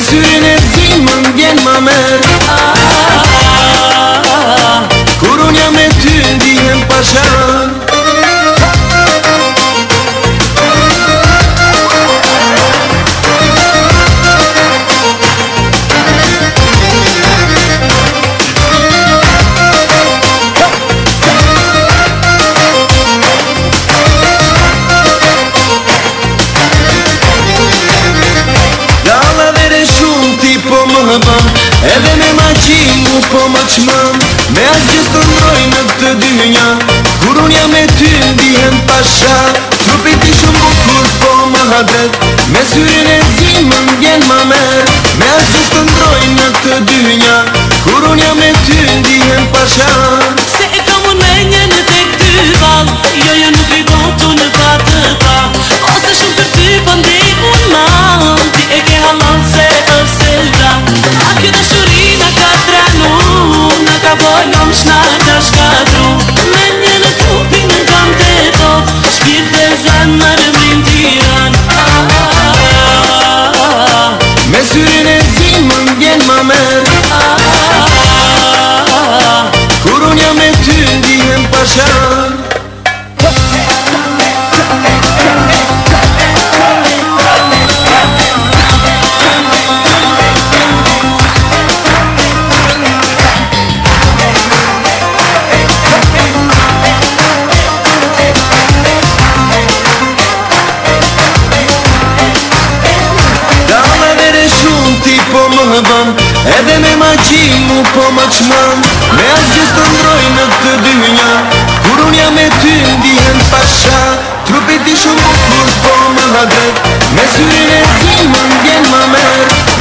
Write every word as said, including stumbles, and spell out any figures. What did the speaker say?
syrin e zimën vjen ma merë. Kur unë jam me ty ndihem pashan. Edhe me maqi mu po më qmëm, me as gjithë të ndroj në këtë dynja. Kur unë jam me ty ndihem pasha, trupit i shumë bukur po më hadet. Me syrin e zimën vjen ma merë, me as gjithë të ndroj në këtë dynja. Kur unë jam me ty ndihem pasha. Se e kam unë me një në tek ty val, jo jo nuk i gotu në patë ta. Ose shumë për ty po ndek unë mal, ti e ke halal se ose da. A kjo dashurina ka tranu, në ka volom shna ka shkatru. Me një në trupin në kam të tot, shpirt dhe zan më rëmrin tiran. Me syrin e zimën vjen ma merë, kur unë jam me ty ndihem pashan. Edhe me maqi mu po më qmëm, me as gjithë të ndroj në këtë dynja. Kur unë jam me ty ndihem pasha, trupit i shumë bukur po më hadet. Me syrin e zimën vjen ma merë,